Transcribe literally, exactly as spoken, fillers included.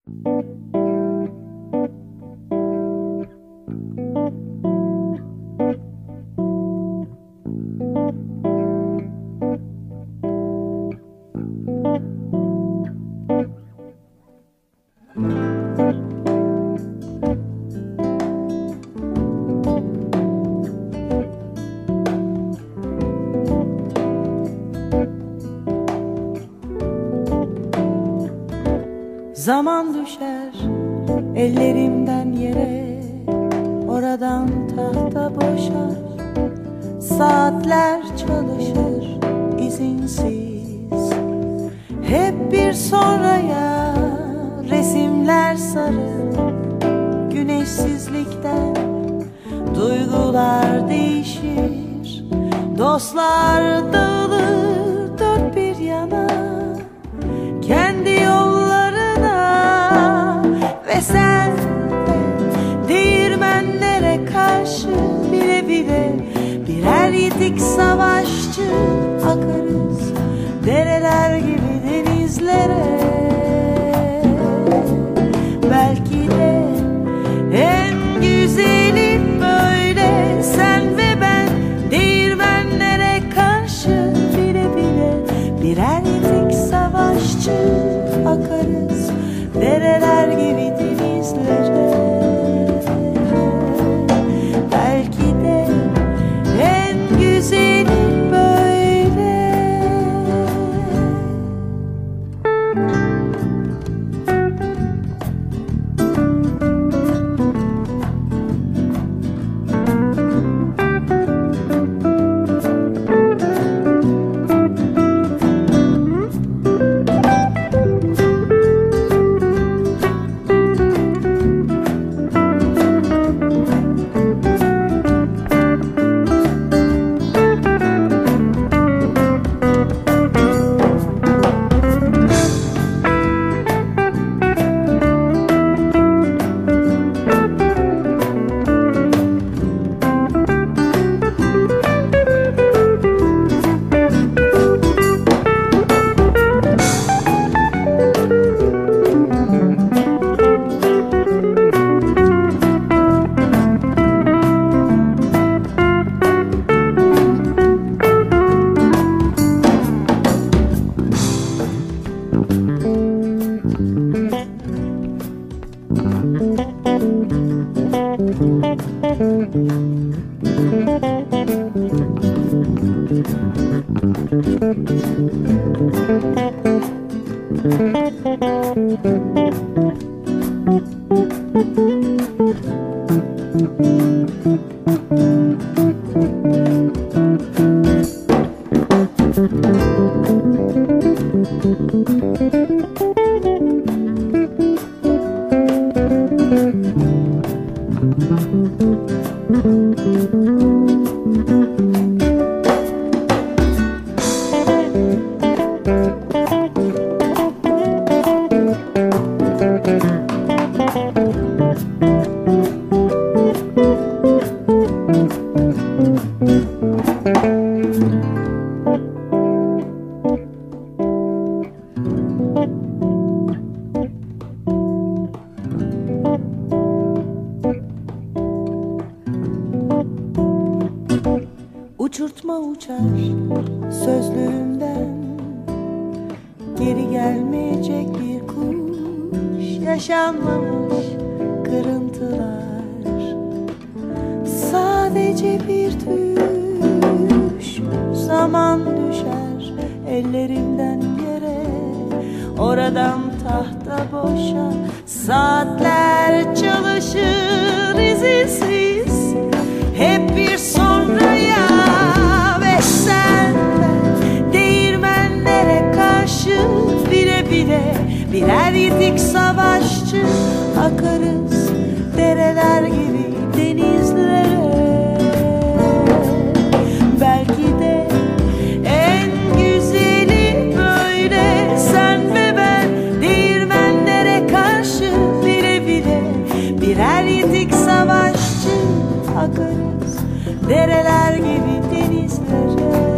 Zaman düşer ellerimden yere, oradan tahta boşar. Saatler çalışır izinsiz, hep bir sonraya resimler sarı. Güneşsizlikten duygular değişir, dostlar dağılır dört bir yana, kendi yollarına. Ve sen değirmenlere karşı bile bile birer yitik savaşçı akarız dereler gibi denizlere. Belki de en güzeli böyle, sen ve ben değirmenlere karşı bile bile birer yitik savaşçı akarız dereler gibi denizlere. Belki de en güzeli böyle. Uçurtma uçar sözlüğümden, geri gelmeyecek bir kuş, yaşanmamış kırıntılar, sadece bir düş. Zaman düşer ellerimden yere, oradan tahta boşa. Saatler çalışır izinsiz, hep bir sonraya. Ve sen değirmenlere karşı bile bile birer yitik savaşçı akarız dereler gibi denizlere. Belki de en güzeli böyle, sen ve ben değirmenlere karşı bile bile birer yitik savaşçı akarız dereler gibi denizlere.